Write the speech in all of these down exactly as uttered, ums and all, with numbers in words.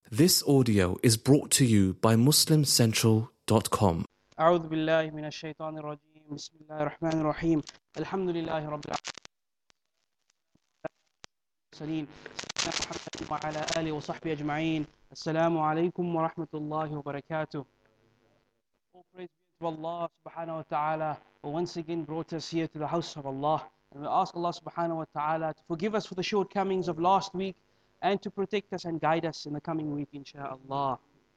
This audio is brought to you by muslim central dot com. أعوذ بالله من الشيطان الرجيم بسم الله الرحمن الرحيم الحمد لله رب العالمين سيدنا محمد وعلى آله وصحبه أجمعين السلام عليكم ورحمة الله وبركاته. All praise be to Allah subhanahu wa ta'ala who once again brought us here to the house of Allah, and we ask Allah subhanahu wa ta'ala to forgive us for the shortcomings of last week and to protect us and guide us in the coming week, insha'Allah.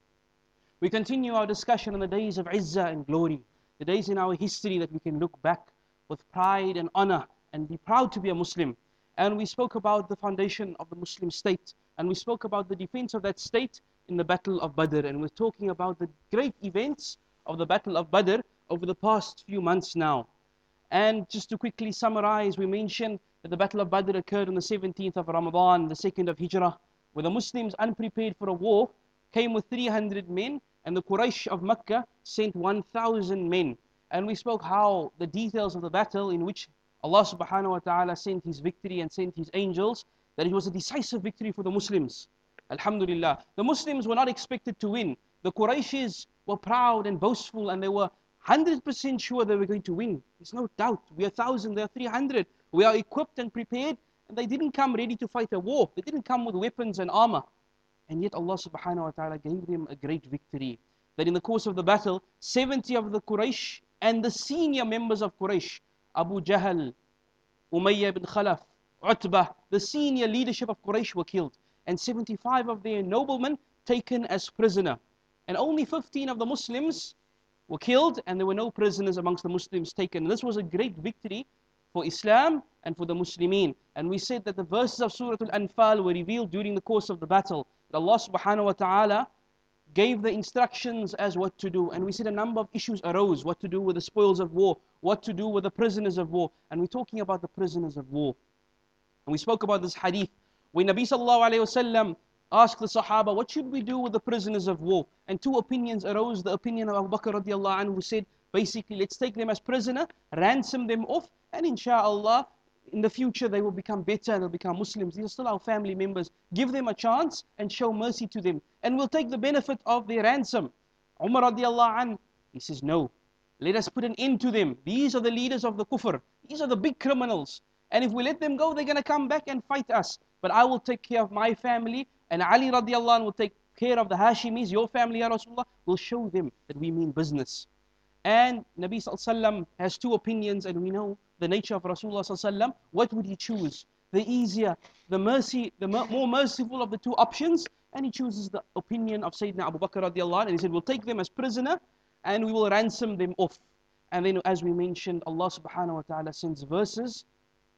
We continue our discussion on the days of Izzah and glory, the days in our history that we can look back with pride and honor and be proud to be a Muslim. And we spoke about the foundation of the Muslim state, and we spoke about the defense of that state in the Battle of Badr, and we're talking about the great events of the Battle of Badr over the past few months now. And just to quickly summarize, we mentioned that the Battle of Badr occurred on the seventeenth of Ramadan, the second of Hijrah, where the Muslims, unprepared for a war, came with three hundred men, and the Quraysh of Mecca sent one thousand men. And we spoke how the details of the battle in which Allah subhanahu wa ta'ala sent His victory and sent His angels, that it was a decisive victory for the Muslims. Alhamdulillah. The Muslims were not expected to win. The Qurayshis were proud and boastful, and they were one hundred percent sure they were going to win. There's no doubt. We are one thousand, they are three hundred. We are equipped and prepared, and they didn't come ready to fight a war. They didn't come with weapons and armor. And yet Allah subhanahu wa ta'ala gave them a great victory. That in the course of the battle, seventy of the Quraysh and the senior members of Quraysh, Abu Jahl, Umayyah ibn Khalaf, Utbah, the senior leadership of Quraysh were killed. And seventy-five of their noblemen taken as prisoner. And only fifteen of the Muslims were killed, and there were no prisoners amongst the Muslims taken. And this was a great victory for Islam and for the Muslimin. And we said that the verses of Surah Al-Anfal were revealed during the course of the battle. That Allah subhanahu wa ta'ala gave the instructions as what to do. And we said a number of issues arose. What to do with the spoils of war, what to do with the prisoners of war. And we're talking about the prisoners of war. And we spoke about this hadith when Nabi sallallahu alayhi wa sallam asked the Sahaba, what should we do with the prisoners of war? And two opinions arose. The opinion of Abu Bakr radiallahu anhu, who said, basically, let's take them as prisoner, ransom them off, and insha'Allah, in the future they will become better and they'll become Muslims. These are still our family members. Give them a chance and show mercy to them, and we'll take the benefit of their ransom. Umar radiallahu anhu, he says, no, let us put an end to them. These are the leaders of the kufr. These are the big criminals. And if we let them go, they're going to come back and fight us. But I will take care of my family, and Ali radiallahu anhu will take care of the Hashimis, your family, Ya Rasulullah. We'll show them that we mean business. And Nabi sallallahu alaihi wasallam has two opinions, and we know the nature of Rasulullah sallallahu alaihi wasallam. What would he choose? The easier, the mercy, the more merciful of the two options, and he chooses the opinion of Sayyidina Abu Bakr radiallahu anhu, and he said, we'll take them as prisoner, and we will ransom them off. And then, as we mentioned, Allah subhanahu wa ta'ala sends verses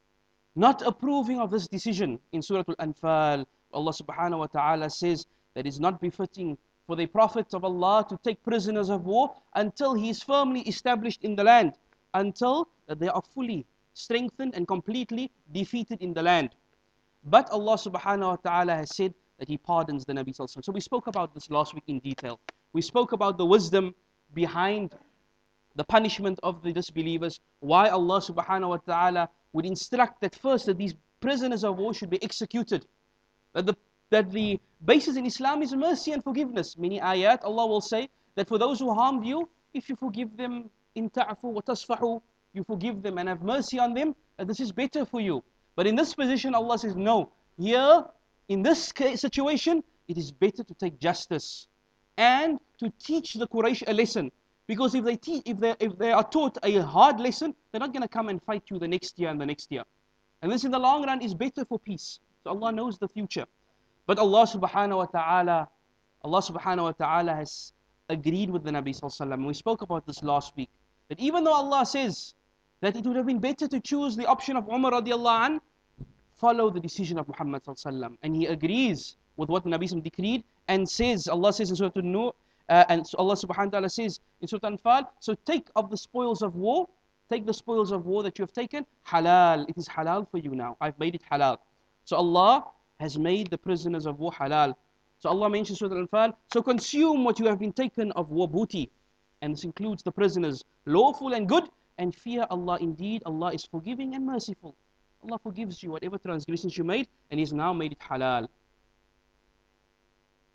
not approving of this decision. In Surah Al-Anfal, Allah subhanahu wa ta'ala says that it's not befitting for the Prophet of Allah to take prisoners of war until he is firmly established in the land, until they are fully strengthened and completely defeated in the land. But Allah subhanahu wa ta'ala has said that He pardons the Nabi sallallahu alaihi wasallam. So we spoke about this last week in detail. We spoke about the wisdom behind the punishment of the disbelievers, why Allah subhanahu wa ta'ala would instruct that first that these prisoners of war should be executed. That the, that the basis in Islam is mercy and forgiveness. Many ayat, Allah will say that for those who harmed you, if you forgive them, in ta'fu wa tasfahu, you forgive them and have mercy on them, that this is better for you. But in this position, Allah says, no, here, in this situation, it is better to take justice and to teach the Quraysh a lesson. Because if they, te if, they, if they are taught a hard lesson, they're not going to come and fight you the next year and the next year. And this in the long run is better for peace. So Allah knows the future. But Allah subhanahu wa ta'ala, Allah subhanahu wa ta'ala has agreed with the Nabi sallallahu alaihi wasallam. We spoke about this last week. That even though Allah says that it would have been better to choose the option of Umar radiallahu anh, follow the decision of Muhammad sallallahu alaihi wasallam. And he agrees with what the Nabi sallallahu alaihi wasallam decreed and says, Allah says in Surah An-Nur, uh, and Allah subhanahu wa ta'ala says in Surah Anfal, so take of the spoils of war, take the spoils of war that you have taken, halal, it is halal for you now. I've made it halal. So Allah has made the prisoners of war halal. So Allah mentions Surah Al-Anfal, so consume what you have been taken of war booty. And this includes the prisoners, lawful and good, and fear Allah. Indeed, Allah is forgiving and merciful. Allah forgives you whatever transgressions you made, and He's now made it halal.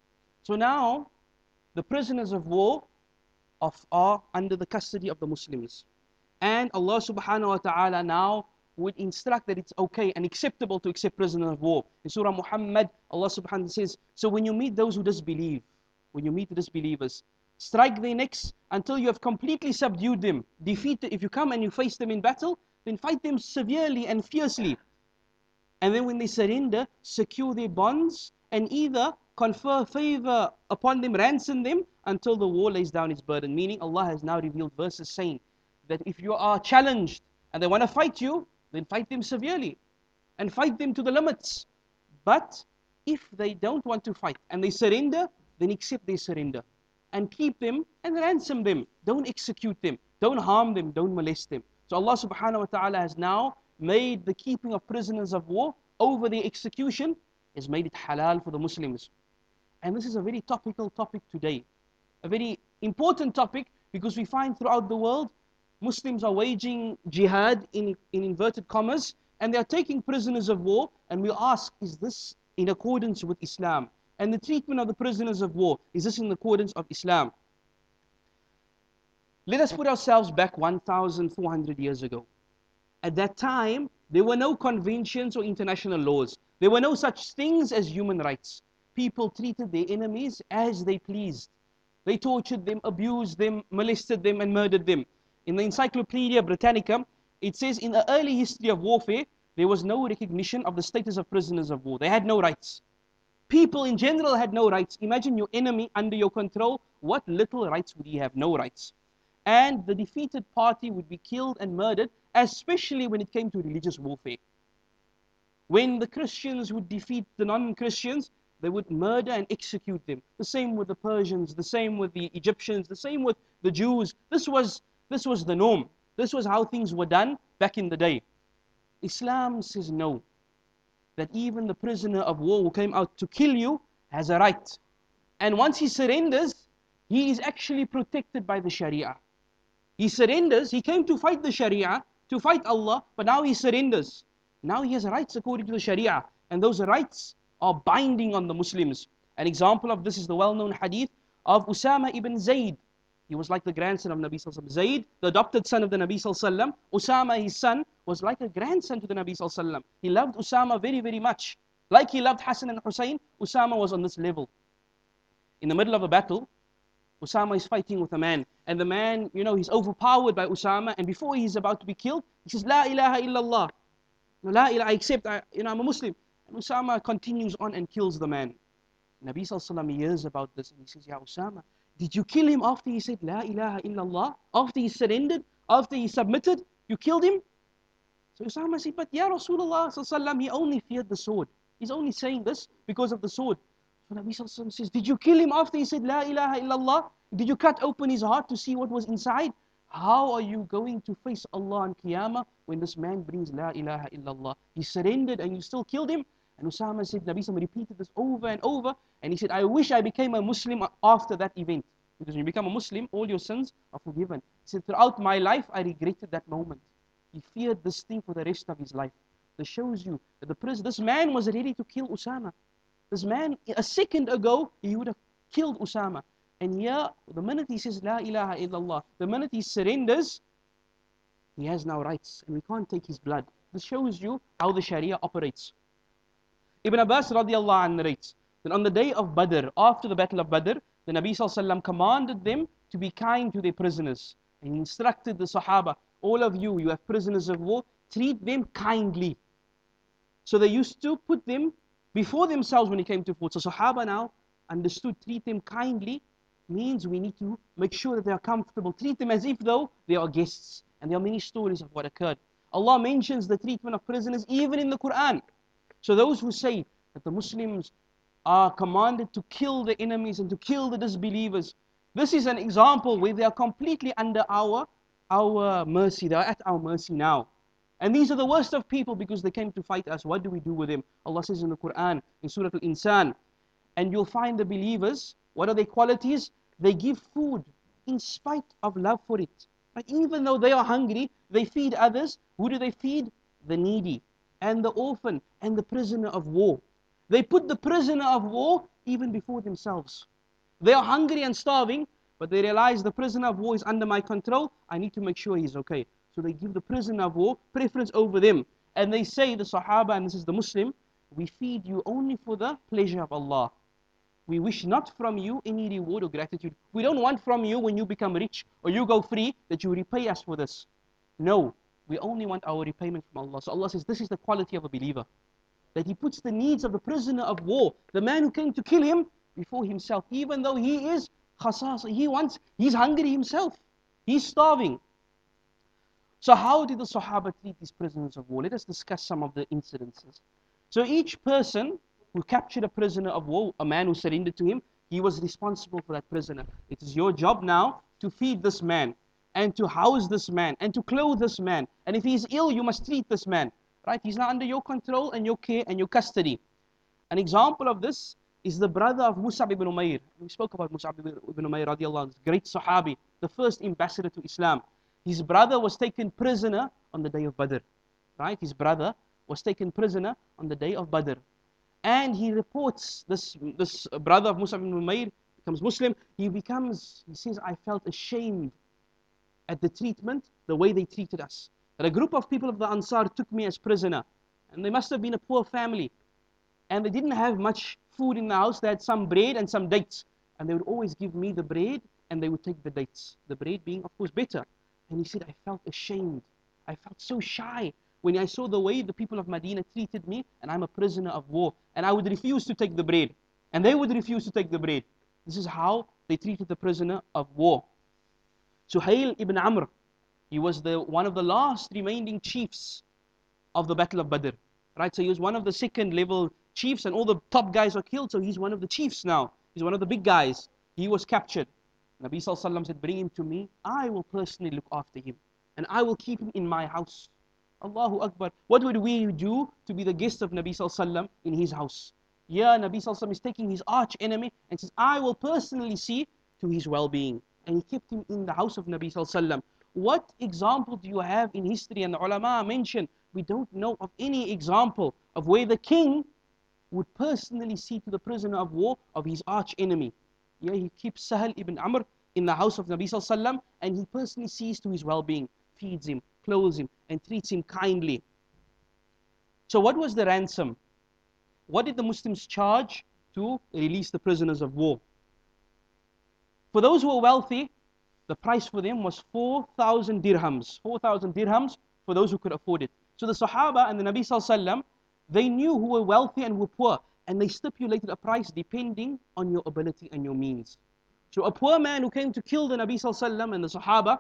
So now, the prisoners of war of, are under the custody of the Muslims. And Allah subhanahu wa ta'ala now would instruct that it's okay and acceptable to accept prisoners of war. In Surah Muhammad, Allah subhanahu wa ta'ala says, so when you meet those who disbelieve, when you meet the disbelievers, strike their necks until you have completely subdued them. Defeat them. If you come and you face them in battle, then fight them severely and fiercely. And then when they surrender, secure their bonds and either confer favor upon them, ransom them until the war lays down its burden. Meaning Allah has now revealed verses saying that if you are challenged and they want to fight you, then fight them severely and fight them to the limits. But if they don't want to fight and they surrender, then accept their surrender and keep them and ransom them. Don't execute them. Don't harm them. Don't molest them. So Allah subhanahu wa ta'ala has now made the keeping of prisoners of war over their execution, has made it halal for the Muslims. And this is a very topical topic today. A very important topic because we find throughout the world, Muslims are waging jihad in, in inverted commas and they are taking prisoners of war, and we ask, is this in accordance with Islam? And the treatment of the prisoners of war, is this in accordance of Islam? Let us put ourselves back one thousand four hundred years ago. At that time, there were no conventions or international laws. There were no such things as human rights. People treated their enemies as they pleased. They tortured them, abused them, molested them, and murdered them. In the Encyclopedia Britannica, it says in the early history of warfare, there was no recognition of the status of prisoners of war. They had no rights. People in general had no rights. Imagine your enemy under your control. What little rights would he have? No rights. And the defeated party would be killed and murdered, especially when it came to religious warfare. When the Christians would defeat the non-Christians, they would murder and execute them. The same with the Persians, the same with the Egyptians, the same with the Jews. This was, this was the norm. This was how things were done back in the day. Islam says no. That even the prisoner of war who came out to kill you has a right. And once he surrenders, he is actually protected by the Sharia. He surrenders, he came to fight the Sharia, to fight Allah, but now he surrenders. Now he has rights according to the Sharia. And those rights are binding on the Muslims. An example of this is the well-known hadith of Usama ibn Zayd. He was like the grandson of Nabi Sallallahu Alaihi Wasallam. Zayd, the adopted son of the Nabi Sallallahu Alaihi Wasallam. Usama, his son, was like a grandson to the Nabi Sallallahu Alaihi Wasallam. He loved Usama very, very much. Like he loved Hassan and Hussein, Usama was on this level. In the middle of a battle, Usama is fighting with a man. And the man, you know, he's overpowered by Usama. And before he's about to be killed, he says, La ilaha illallah. La ilaha, I accept, I, you know, I'm a Muslim. And Usama continues on and kills the man. Nabi Sallallahu Alaihi Wasallam hears about this and he says, Ya Usama, did you kill him after he said, La ilaha illallah? After he surrendered? After he submitted? You killed him? So Usama said, but Ya Rasulullah Sallallahu Alaihi Wasallam, he only feared the sword. He's only saying this because of the sword. So Nabi Sallallahu Alaihi Wasallam says, did you kill him after he said, La ilaha illallah? Did you cut open his heart to see what was inside? How are you going to face Allah on Qiyamah when this man brings La ilaha illallah? He surrendered and you still killed him? And Usama said, Nabi Sallallahu Alaihi Wasallam repeated this over and over. And he said, I wish I became a Muslim after that event. Because when you become a Muslim, all your sins are forgiven. He said, throughout my life, I regretted that moment. He feared this thing for the rest of his life. This shows you that the prison, this man was ready to kill Usama. This man, a second ago, he would have killed Usama. And here, the minute he says, La ilaha illallah, the minute he surrenders, he has now rights. And we can't take his blood. This shows you how the Sharia operates. Ibn Abbas radiallahu anh narrates that on the day of Badr, after the battle of Badr, the Nabi sallallahu alaihi wasallam commanded them to be kind to their prisoners. And he instructed the Sahaba, all of you, you have prisoners of war, treat them kindly. So they used to put them before themselves when it came to food. So Sahaba now understood, treat them kindly means we need to make sure that they are comfortable. Treat them as if though they are guests. And there are many stories of what occurred. Allah mentions the treatment of prisoners even in the Quran. So those who say that the Muslims are commanded to kill the enemies and to kill the disbelievers, this is an example where they are completely under our, our mercy. They are at our mercy now. And these are the worst of people because they came to fight us. What do we do with them? Allah says in the Quran, in Surah Al-Insan, and you'll find the believers, what are their qualities? They give food in spite of love for it. But even though they are hungry, they feed others. Who do they feed? The needy, and the orphan, and the prisoner of war. They put the prisoner of war even before themselves. They are hungry and starving, but they realize the prisoner of war is under my control. I need to make sure he's okay. So they give the prisoner of war preference over them. And they say, the Sahaba, and this is the Muslim, we feed you only for the pleasure of Allah. We wish not from you any reward or gratitude. We don't want from you when you become rich or you go free that you repay us for this. No, we only want our repayment from Allah. So Allah says this is the quality of a believer. That he puts the needs of the prisoner of war, the man who came to kill him, before himself. Even though he is khasasa, he wants, he's hungry himself. He's starving. So how did the Sahaba treat these prisoners of war? Let us discuss some of the incidences. So each person who captured a prisoner of war, a man who surrendered to him, he was responsible for that prisoner. It is your job now to feed this man, and to house this man, and to clothe this man. And if he is ill, you must treat this man. Right? He's now under your control and your care and your custody. An example of this is the brother of Mus'ab ibn Umair. We spoke about Mus'ab ibn Umair radiallahu anhu, great Sahabi, the first ambassador to Islam. His brother was taken prisoner on the day of Badr. Right? His brother was taken prisoner on the day of Badr. And he reports, this, this brother of Mus'ab ibn Umair becomes Muslim. He becomes, he says, I felt ashamed at the treatment, the way they treated us. That a group of people of the Ansar took me as prisoner. And they must have been a poor family. And they didn't have much food in the house. They had some bread and some dates. And they would always give me the bread and they would take the dates. The bread being, of course, better. And he said, I felt ashamed. I felt so shy when I saw the way the people of Medina treated me, and I'm a prisoner of war. And I would refuse to take the bread. And they would refuse to take the bread. This is how they treated the prisoner of war. Suhail ibn Amr, he was the one of the last remaining chiefs of the Battle of Badr. Right, so he was one of the second level chiefs, and all the top guys are killed, so he's one of the chiefs now. He's one of the big guys. He was captured. Nabi Sallallahu Alaihi Wasallam said, bring him to me. I will personally look after him. And I will keep him in my house. Allahu Akbar. What would we do to be the guest of Nabi Sallallahu Alaihi Wasallam in his house? Yeah, Nabi Sallallahu Alaihi Wasallam is taking his arch enemy and says, I will personally see to his well-being. And he kept him in the house of Nabi Sallallahu Alaihi Wasallam. What example do you have in history? And the ulama mentioned, we don't know of any example of where the king would personally see to the prisoner of war of his arch enemy. Yeah, he keeps Sahal ibn Amr in the house of Nabi Sallallahu Alaihi Wasallam, and he personally sees to his well-being, feeds him, clothes him, and treats him kindly. So what was the ransom? What did the Muslims charge to release the prisoners of war? For those who were wealthy, the price for them was four thousand dirhams. four thousand dirhams for those who could afford it. So the Sahaba and the Nabi Sallallahu Alaihi Wasallam, they knew who were wealthy and who were poor, and they stipulated a price depending on your ability and your means. So a poor man who came to kill the Nabi Sallallahu Alaihi Wasallam and the Sahaba,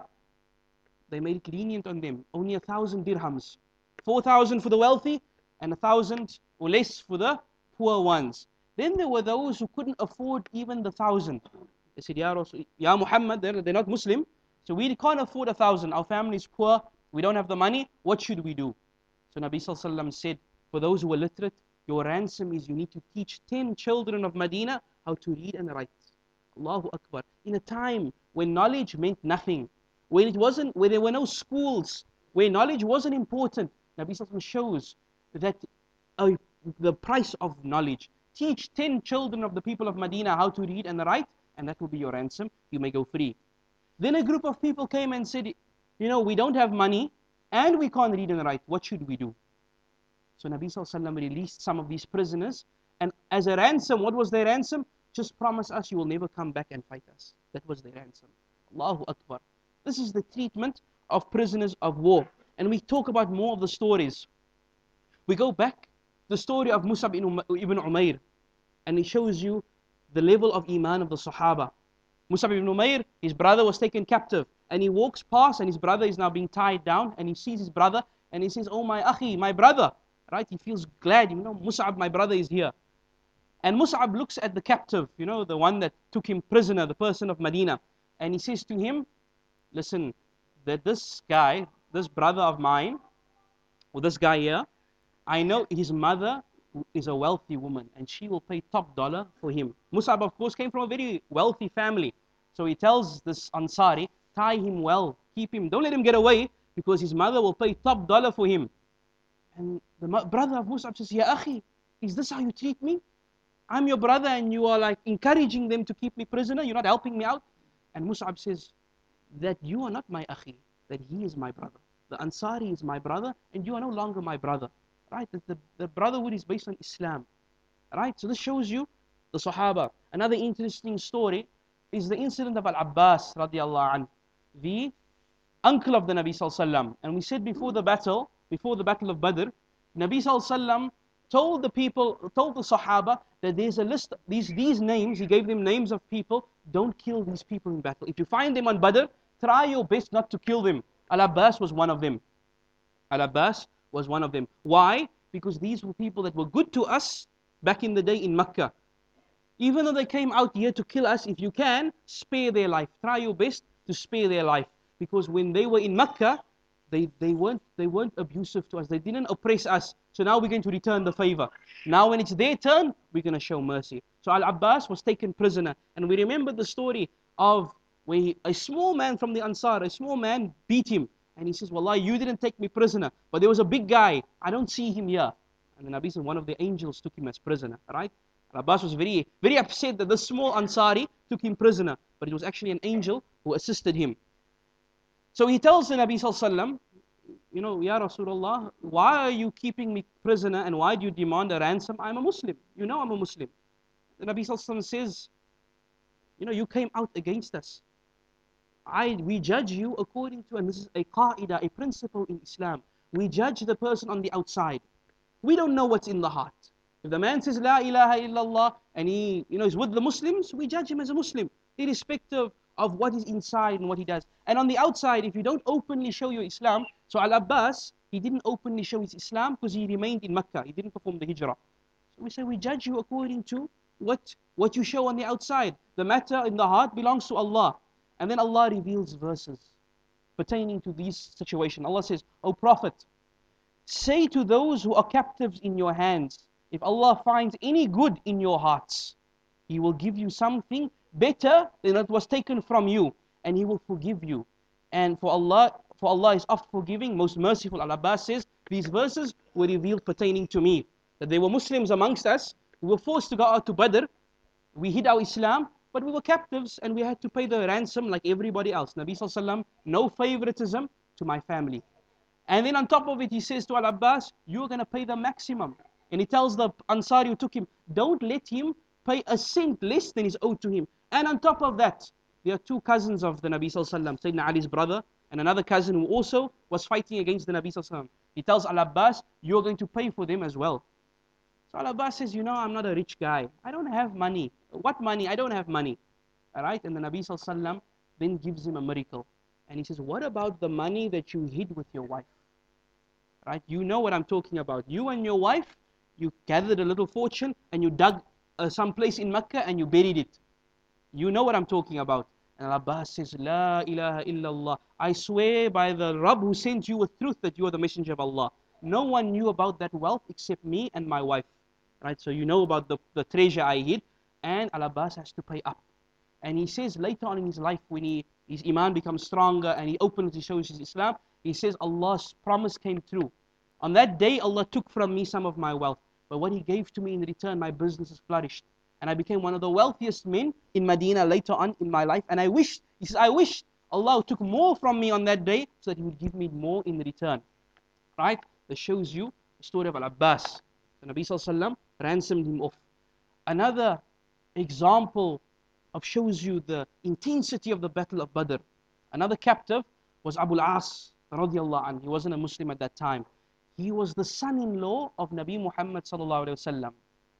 they made it lenient on them. Only a thousand dirhams. Four thousand for the wealthy, and a thousand or less for the poor ones. Then there were those who couldn't afford even the thousand. They said, Ya, Rasul, Ya Muhammad, they're, they're not Muslim, so we can't afford a thousand. Our family is poor, we don't have the money, what should we do? So Nabi Sallallahu Alaihi Wasallam said, for those who are literate, your ransom is you need to teach ten children of Medina how to read and write. Allahu Akbar. In a time when knowledge meant nothing, when it wasn't, where there were no schools, where knowledge wasn't important, Nabi Sallallahu Alaihi Wasallam shows that uh, the price of knowledge. Teach ten children of the people of Medina how to read and write, and that will be your ransom. You may go free. Then a group of people came and said, you know, we don't have money and we can't read and write. What should we do? So Nabi Sallallahu Alaihi Wasallam released some of these prisoners, and as a ransom, what was their ransom? Just promise us you will never come back and fight us. That was their ransom. Allahu Akbar. This is the treatment of prisoners of war. And we talk about more of the stories. We go back, the story of Mus'ab ibn Umair, and it shows you the level of iman of the Sahaba. Mus'ab ibn Umair, his brother was taken captive, and he walks past, and his brother is now being tied down, and he sees his brother, and he says, oh my akhi, my brother. Right? He feels glad, you know, Mus'ab, my brother is here. And Mus'ab looks at the captive, you know, the one that took him prisoner, the person of Medina, and he says to him, listen, that this guy, this brother of mine, or this guy here, I know his mother is a wealthy woman, and she will pay top dollar for him. Mus'ab, of course, came from a very wealthy family. So he tells this Ansari, tie him well, keep him, don't let him get away, because his mother will pay top dollar for him. And the brother of Mus'ab says, Ya akhi, is this how you treat me? I'm your brother and you are like encouraging them to keep me prisoner, you're not helping me out. And Mus'ab says, that you are not my akhi, that he is my brother. The Ansari is my brother and you are no longer my brother. Right? The, the, the brotherhood is based on Islam. Right? So this shows you the Sahaba. Another interesting story is the incident of Al-Abbas radiallahu anh, the uncle of the Nabi sallallahu alaihi wasallam. And we said before the battle, before the battle of Badr, Nabi sallallahu alaihi wasallam told the people, told the Sahaba that there's a list, these, these names, he gave them names of people, don't kill these people in battle. If you find them on Badr, try your best not to kill them. Al-Abbas was one of them. Al-Abbas was one of them. Why? Because these were people that were good to us back in the day in Mecca. Even though they came out here to kill us, if you can, spare their life. Try your best to spare their life. Because when they were in Mecca, they, they, weren't, they weren't abusive to us. They didn't oppress us. So now we're going to return the favor. Now when it's their turn, we're going to show mercy. So Al-Abbas was taken prisoner. And we remember the story of where he, a small man from the Ansar, a small man beat him. And he says, Wallah, you didn't take me prisoner. But there was a big guy. I don't see him here. And the Nabi said, one of the angels took him as prisoner. Right? Al-Abbas was very, very upset that this small Ansari took him prisoner. But it was actually an angel who assisted him. So he tells the Nabi sallallahu alaihi wasallam, you know, Ya Rasulullah, why are you keeping me prisoner and why do you demand a ransom? I'm a Muslim. You know I'm a Muslim. The Nabi sallallahu alaihi wasallam says, you know, you came out against us. I, we judge you according to, and this is a qaida, a principle in Islam. We judge the person on the outside. We don't know what's in the heart. If the man says, La ilaha illallah, and he, you know, is with the Muslims, we judge him as a Muslim, irrespective of what is inside and what he does. And on the outside, if you don't openly show your Islam, so Al-Abbas, he didn't openly show his Islam because he remained in Mecca. He didn't perform the hijrah. So we say, we judge you according to what, what you show on the outside. The matter in the heart belongs to Allah. And then Allah reveals verses pertaining to this situation. Allah says, O Prophet, say to those who are captives in your hands, if Allah finds any good in your hearts, He will give you something better than what was taken from you, and He will forgive you. And for Allah, for Allah is oft forgiving, most merciful. Al-Abbas says, these verses were revealed pertaining to me. That there were Muslims amongst us, who were forced to go out to Badr. We hid our Islam, but we were captives and we had to pay the ransom like everybody else. Nabi sallallahu alaihi wasallam, no favoritism to my family. And then on top of it, he says to Al-Abbas, you're going to pay the maximum. And he tells the Ansari who took him, don't let him pay a cent less than is owed to him. And on top of that, there are two cousins of the Nabi sallallahu alaihi wasallam, Sayyidina Ali's brother, and another cousin who also was fighting against the Nabi sallallahu alaihi wasallam. He tells Al-Abbas, you're going to pay for them as well. So Al-Abbas says, you know, I'm not a rich guy. I don't have money. What money? I don't have money. All right? And the Nabi sallallahu alaihi wasallam then gives him a miracle. And he says, what about the money that you hid with your wife? Right? You know what I'm talking about. You and your wife, you gathered a little fortune and you dug uh, some place in Mecca and you buried it. You know what I'm talking about. And Al-Abbas says, La ilaha illallah. I swear by the Rabb who sent you with truth that you are the messenger of Allah. No one knew about that wealth except me and my wife. Right? So you know about the, the treasure I hid. And Al-Abbas has to pay up. And he says later on in his life, when he, his iman becomes stronger and he opens, he shows his Islam, he says Allah's promise came true. On that day, Allah took from me some of my wealth. But what He gave to me in return, my business has flourished. And I became one of the wealthiest men in Medina later on in my life. And I wish, he says, I wish Allah took more from me on that day so that He would give me more in return. Right? That shows you the story of Al-Abbas. The Nabi sallallahu alaihi wasallam ransomed him off. Another example of shows you the intensity of the battle of Badr. Another captive was Abu al-As radiallahu anhu. He wasn't a Muslim at that time. He was the son-in-law of Nabi Muhammad sallallahu alaihi wasallam,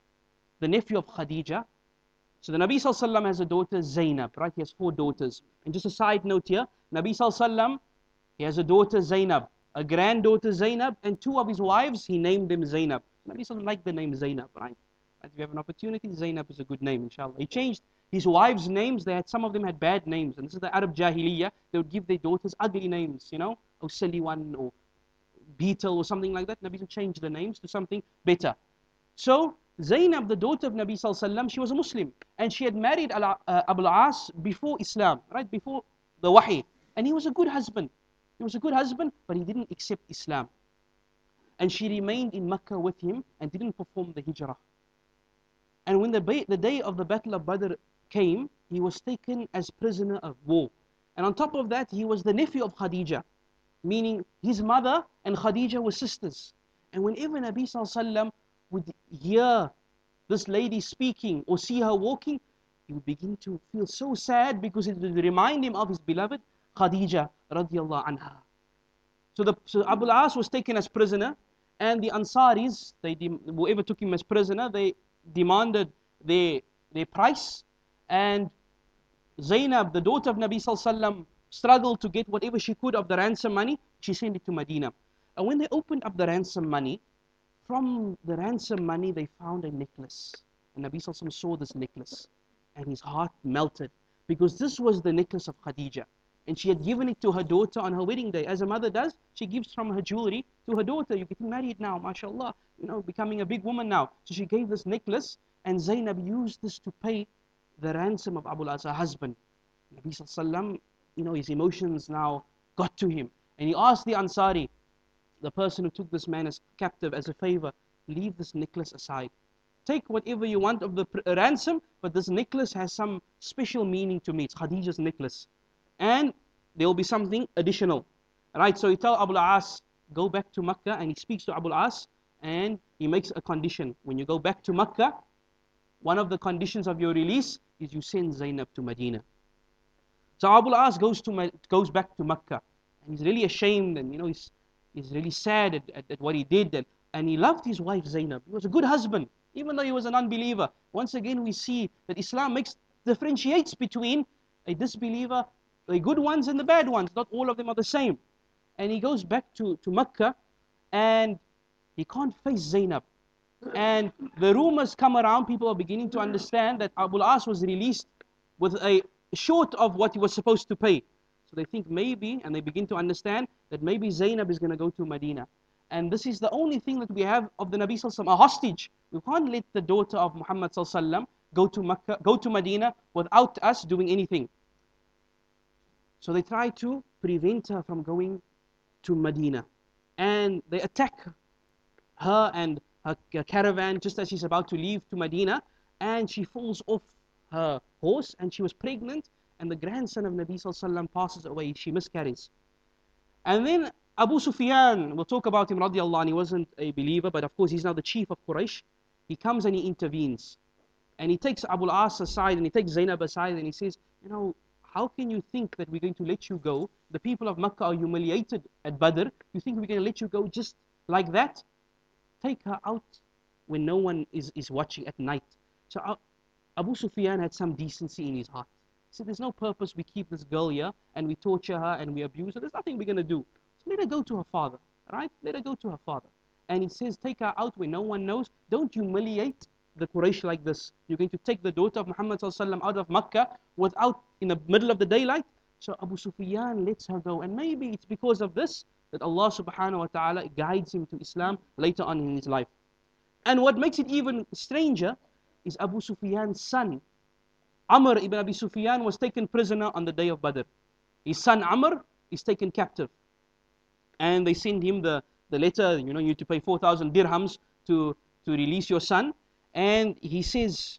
the nephew of Khadija. So the Nabi sallallahu alaihi wasallam has a daughter Zainab, right? He has four daughters. And just a side note here, Nabi sallallahu alaihi wasallam, he has a daughter Zainab, a granddaughter Zainab, and two of his wives, he named them Zainab. Nabi sallallahu alaihi wasallam liked the name Zainab, right? If you have an opportunity, Zainab is a good name, inshallah. He changed his wives' names. They had, some of them had bad names. And this is the Arab Jahiliyyah. They would give their daughters ugly names, you know, or Saliwan or Beetle or something like that. Nabi would change the names to something better. So Zainab, the daughter of Nabi sallallahu alaihi wasallam, she was a Muslim. And she had married uh, Abu al-As before Islam, right, before the Wahi. And he was a good husband. He was a good husband, but he didn't accept Islam. And she remained in Mecca with him and didn't perform the hijrah. And when the, ba- the day of the Battle of Badr came, he was taken as prisoner of war. And on top of that, he was the nephew of Khadija, meaning his mother and Khadija were sisters. And whenever Nabi Sallallahu Alaihi Wasallam would hear this lady speaking or see her walking, he would begin to feel so sad because it would remind him of his beloved Khadija radiallahu anha. So, the, so Abu al-As was taken as prisoner, and the Ansaris, they whoever took him as prisoner, they demanded their, their price, and Zainab, the daughter of Nabi Sallallahu Alaihi Wasallam, struggled to get whatever she could of the ransom money. She sent it to Medina. And when they opened up the ransom money, from the ransom money they found a necklace. And Nabi Sallallahu Alaihi Wasallam saw this necklace, and his heart melted, because this was the necklace of Khadija. And she had given it to her daughter on her wedding day. As a mother does, she gives from her jewelry to her daughter. You're getting married now, mashallah, you know, becoming a big woman now. So she gave this necklace, and Zainab used this to pay the ransom of Abu al-As, her husband. Nabi Sallallahu Alaihi Wasallam, you know, his emotions now got to him. And he asked the Ansari, the person who took this man as captive, as a favor, leave this necklace aside. Take whatever you want of the ransom, but this necklace has some special meaning to me. It's Khadija's necklace. And there will be something additional. Right, so he tells Abu al-As, go back to Makkah, and he speaks to Abu al-As, and he makes a condition. When you go back to Makkah, one of the conditions of your release is you send Zainab to Medina. So Abu al-As goes, to, goes back to Makkah, and he's really ashamed, and you know, he's, he's really sad at, at, at what he did, and, and he loved his wife Zainab. He was a good husband, even though he was an unbeliever. Once again, we see that Islam makes differentiates between a disbeliever, the good ones and the bad ones. Not all of them are the same. And he goes back to, to Mecca, and he can't face Zainab. And the rumors come around, people are beginning to understand that Abu al-As was released with a short of what he was supposed to pay. So they think maybe, and they begin to understand that maybe Zainab is going to go to Medina. And this is the only thing that we have of the Nabi Sallallahu Alaihi Wasallam, a hostage. We can't let the daughter of Muhammad Sallallahu Alaihi Wasallam go to Mecca, go to Medina without us doing anything. So they try to prevent her from going to Medina. And they attack her and her caravan just as she's about to leave to Medina. And she falls off her horse, and she was pregnant. And the grandson of Nabi Sallallahu Alaihi Wasallam passes away. She miscarries. And then Abu Sufyan, we'll talk about him radiallahu anh, he wasn't a believer, but of course he's now the chief of Quraysh. He comes and he intervenes. And he takes Abu al-As aside, and he takes Zainab aside, and he says, you know, how can you think that we're going to let you go? The people of Makkah are humiliated at Badr. You think we're going to let you go just like that? Take her out when no one is, is watching at night. So uh, Abu Sufyan had some decency in his heart. He said, there's no purpose we keep this girl here, and we torture her, and we abuse her. There's nothing we're going to do. So let her go to her father, right? Let her go to her father. And he says, take her out where no one knows. Don't humiliate the Quraysh like this. You're going to take the daughter of Muhammad Sallallahu Alaihi Wasallam out of Makkah without, in the middle of the daylight. So Abu Sufyan lets her go. And maybe it's because of this that Allah subhanahu wa ta'ala guides him to Islam later on in his life. And what makes it even stranger is Abu Sufyan's son. Amr ibn Abi Sufyan was taken prisoner on the day of Badr. His son Amr is taken captive. And they send him the, the letter, you know, you need to pay four thousand dirhams to, to release your son. And he says,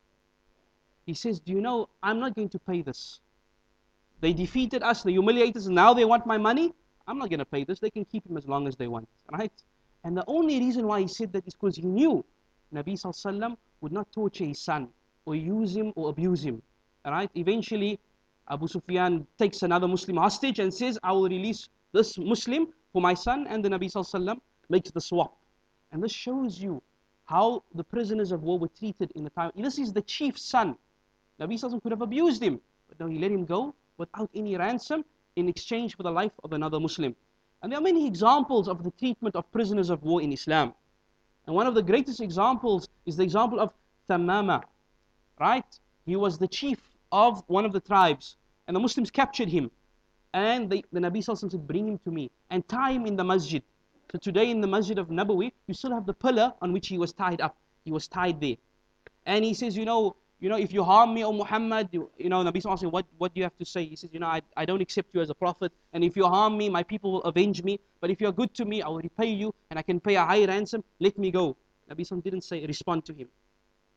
he says, do you know, I'm not going to pay this. They defeated us, they humiliated us, now they want my money. I'm not going to pay this. They can keep him as long as they want, right? And the only reason why he said that is because he knew Nabi Sallallahu Alaihi Wasallam would not torture his son or use him or abuse him, right? Eventually, Abu Sufyan takes another Muslim hostage and says, I will release this Muslim for my son, and the Nabi Sallallahu Alaihi Wasallam makes the swap. And this shows you how the prisoners of war were treated in the time. This is the chief's son. Nabi Sallallahu Alaihi Wasallam could have abused him, but no, he let him go without any ransom in exchange for the life of another Muslim. And there are many examples of the treatment of prisoners of war in Islam. And one of the greatest examples is the example of Thamama, right? He was the chief of one of the tribes, and the Muslims captured him. And they, the Nabi Sallallahu Alaihi Wasallam said, bring him to me and tie him in the masjid. So today in the Masjid of Nabawi, you still have the pillar on which he was tied up. He was tied there. And he says, you know, you know, if you harm me, O Muhammad, you, you know, Nabi Sallallahu Alaihi Wasallam, what, what do you have to say? He says, you know, I, I don't accept you as a prophet. And if you harm me, my people will avenge me. But if you're good to me, I will repay you, and I can pay a high ransom. Let me go. Nabi Sallallahu Alaihi Wasallam didn't say, respond to him.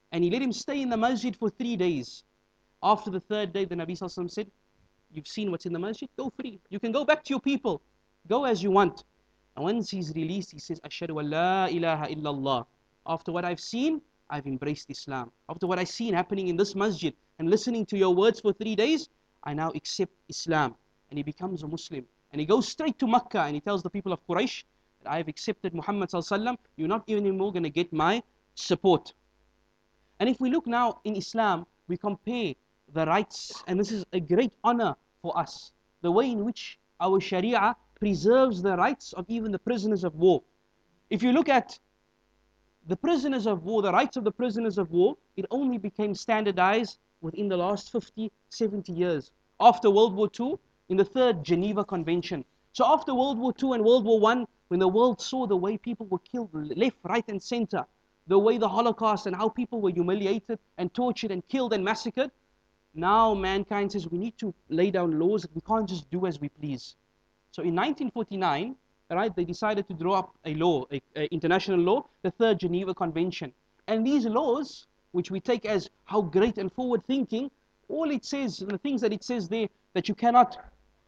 And he let him stay in the masjid for three days. After the third day, the Nabi Sallallahu Alaihi Wasallam said, you've seen what's in the masjid, go free. You can go back to your people. Go as you want. And once he's released, he says, Ashhadu an la ilaha illallah. After what I've seen, I've embraced Islam. After what I've seen happening in this masjid and listening to your words for three days, I now accept Islam. And he becomes a Muslim. And he goes straight to Makkah and he tells the people of Quraysh that I have accepted Muhammad Sallallahu Alaihi Wasallam. You're not even anymore going to get my support. And if we look now in Islam, we compare the rights, and this is a great honor for us, the way in which our Sharia preserves the rights of even the prisoners of war. If you look at the prisoners of war, the rights of the prisoners of war, it only became standardized within the last fifty, seventy years. After World War Two, in the third Geneva Convention. So after World War Two and World War One, when the world saw the way people were killed left, right and center, the way the Holocaust and how people were humiliated and tortured and killed and massacred, now mankind says we need to lay down laws that we can't just do as we please. So in nineteen forty-nine, right, they decided to draw up a law, a, a international law, the Third Geneva Convention. And these laws, which we take as how great and forward-thinking, all it says, the things that it says there, that you cannot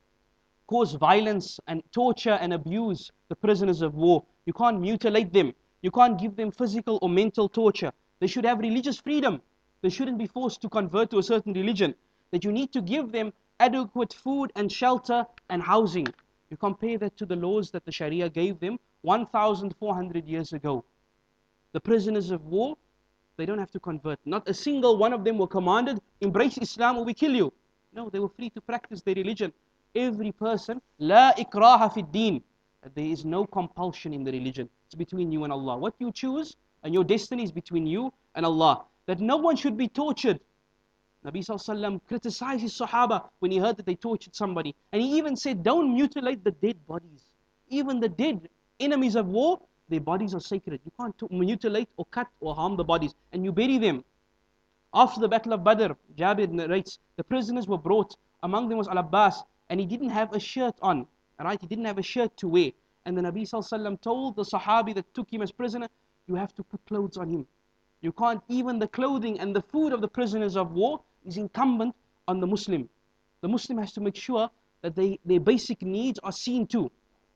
cause violence and torture and abuse the prisoners of war. You can't mutilate them. You can't give them physical or mental torture. They should have religious freedom. They shouldn't be forced to convert to a certain religion. That you need to give them adequate food and shelter and housing. You compare that to the laws that the Sharia gave them one thousand four hundred years ago. The prisoners of war, they don't have to convert. Not a single one of them were commanded, embrace Islam or we kill you. No, they were free to practice their religion. Every person, la ikraha fi din. There is no compulsion in the religion. It's between you and Allah. What you choose and your destiny is between you and Allah. That no one should be tortured. Nabi Sallallahu Alaihi Wasallam criticized his Sahaba when he heard that they tortured somebody. And he even said, don't mutilate the dead bodies. Even the dead enemies of war, their bodies are sacred. You can't mutilate or cut or harm the bodies. And you bury them. After the Battle of Badr, Jabir narrates, the prisoners were brought. Among them was Al-Abbas. And he didn't have a shirt on. Right? He didn't have a shirt to wear. And the Nabi Sallallahu Alaihi Wasallam told the Sahabi that took him as prisoner, you have to put clothes on him. You can't, even the clothing and the food of the prisoners of war is incumbent on the Muslim. The Muslim has to make sure that they, their basic needs are seen to.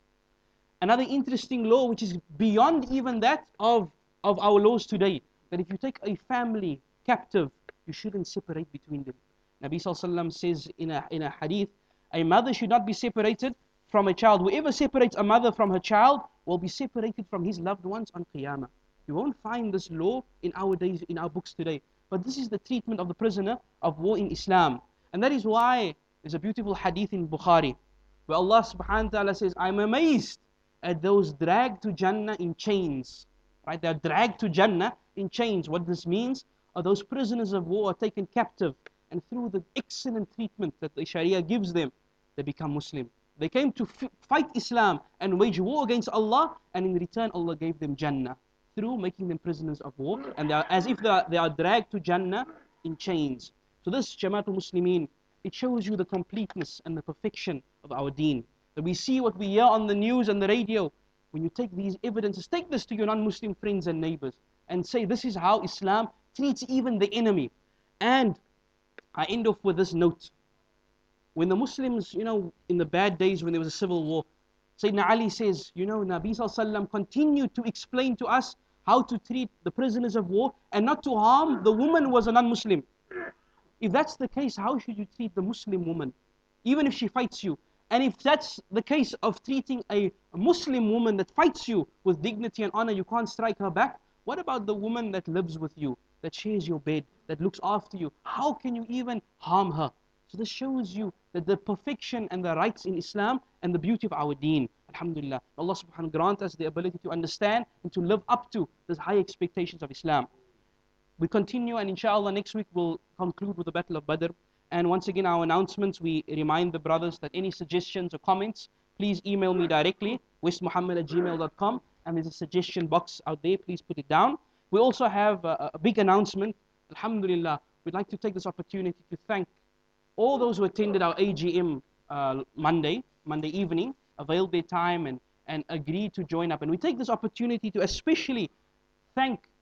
Another interesting law which is beyond even that of, of our laws today, that if you take a family captive, you shouldn't separate between them. Nabi Sallallahu Alaihi Wasallam says in a, in a hadith, a mother should not be separated from a child. Whoever separates a mother from her child will be separated from his loved ones on Qiyamah. You won't find this law in our days, in our books today. But this is the treatment of the prisoner of war in Islam. And that is why there's a beautiful hadith in Bukhari, where Allah subhanahu wa ta'ala says, I'm amazed at those dragged to Jannah in chains. Right? They are dragged to Jannah in chains. What this means are those prisoners of war are taken captive. And through the excellent treatment that the Sharia gives them, they become Muslim. They came to fight Islam and wage war against Allah, and in return Allah gave them Jannah through making them prisoners of war, and they are as if they are, they are dragged to Jannah in chains. So this Jamaatul Muslimin, it shows you the completeness and the perfection of our deen. That we see what we hear on the news and the radio. When you take these evidences, take this to your non-Muslim friends and neighbors and say this is how Islam treats even the enemy. And I end off with this note. When the Muslims, you know, in the bad days when there was a civil war, Sayyidina Ali says, you know, Nabi Sallallahu Alaihi Wasallam continued to explain to us how to treat the prisoners of war and not to harm the woman who was a non-Muslim. If that's the case, how should you treat the Muslim woman, even if she fights you? And if that's the case of treating a Muslim woman that fights you with dignity and honor, you can't strike her back, what about the woman that lives with you, that shares your bed, that looks after you? How can you even harm her? So this shows you that the perfection and the rights in Islam and the beauty of our deen. Alhamdulillah. Allah subhanahu wa ta'ala grant us the ability to understand and to live up to these high expectations of Islam. We continue, and inshallah next week we'll conclude with the Battle of Badr. And once again, our announcements, we remind the brothers that any suggestions or comments, please email me directly, westmuhammad at gmail dot com, and there's a suggestion box out there, please put it down. We also have a, a big announcement. Alhamdulillah, we'd like to take this opportunity to thank all those who attended our A G M uh, Monday, Monday evening, availed their time and, and agreed to join up. And we take this opportunity to especially thank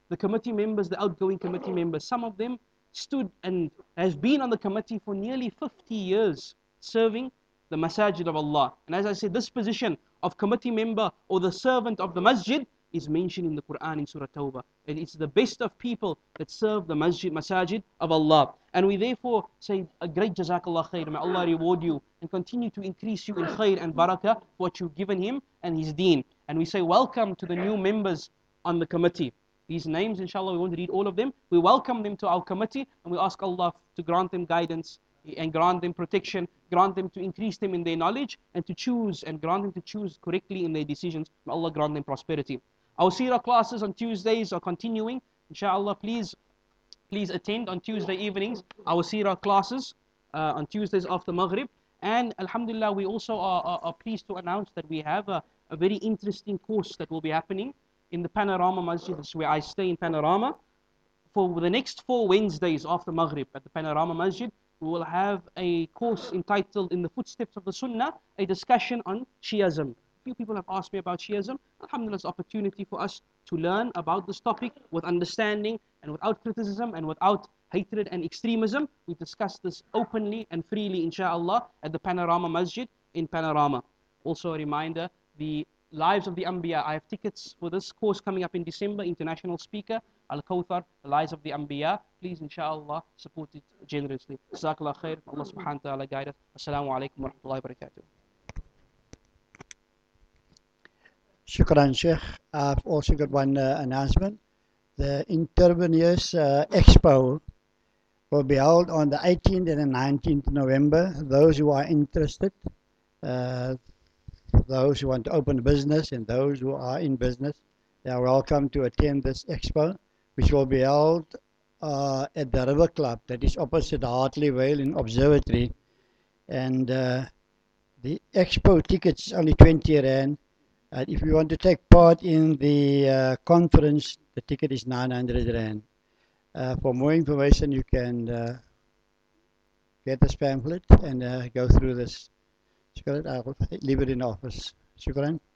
the committee members, the outgoing committee members, some of them stood and has been on the committee for nearly fifty years serving the masajid of Allah. And as I said, this position of committee member or the servant of the masjid is mentioned in the Quran in Surah Tawbah. And it's the best of people that serve the masjid, masajid of Allah. And we therefore say a great jazakallah khair. May Allah reward you and continue to increase you in khair and barakah for what you've given him and his deen. And we say welcome to the new members on the committee. These names, inshallah, we won't read all of them. We welcome them to our committee and we ask Allah to grant them guidance and grant them protection, grant them to increase them in their knowledge and to choose and grant them to choose correctly in their decisions. May Allah grant them prosperity. Our seerah classes on Tuesdays are continuing. Inshallah, please, please attend on Tuesday evenings our seerah classes uh, on Tuesdays after Maghrib. And Alhamdulillah, we also are, are, are pleased to announce that we have a, a very interesting course that will be happening in the Panorama Masjid. This is where I stay in Panorama. For the next four Wednesdays after Maghrib at the Panorama Masjid, we will have a course entitled In the Footsteps of the Sunnah, a discussion on Shi'ism. A few people have asked me about Shi'ism. Alhamdulillah, it's an opportunity for us to learn about this topic with understanding and without criticism and without hatred and extremism. We discuss this openly and freely, inshallah, at the Panorama Masjid in Panorama. Also a reminder, the Lives of the Anbiya. I have tickets for this course coming up in December. International speaker, Al-Kawthar, the Lives of the Anbiya. Please, inshallah, support it generously. Jazakallah khair. Allah subhanahu wa ta'ala guide us. Assalamu alaikum wa rahmatullahi wa barakatuh. Shukran, Sheikh. I've also got one uh, announcement. The Interveners uh, Expo will be held on the eighteenth and the nineteenth of November. Those who are interested, uh, those who want to open a business and those who are in business, they are welcome to attend this expo, which will be held uh, at the River Club, that is opposite Hartley Vale in Observatory. And uh, the expo tickets is only twenty rand. Uh, if you want to take part in the uh, conference, the ticket is nine hundred rand. Uh, for more information, you can uh, get this pamphlet and uh, go through this. Shukran. I'll leave it in office. Shukran.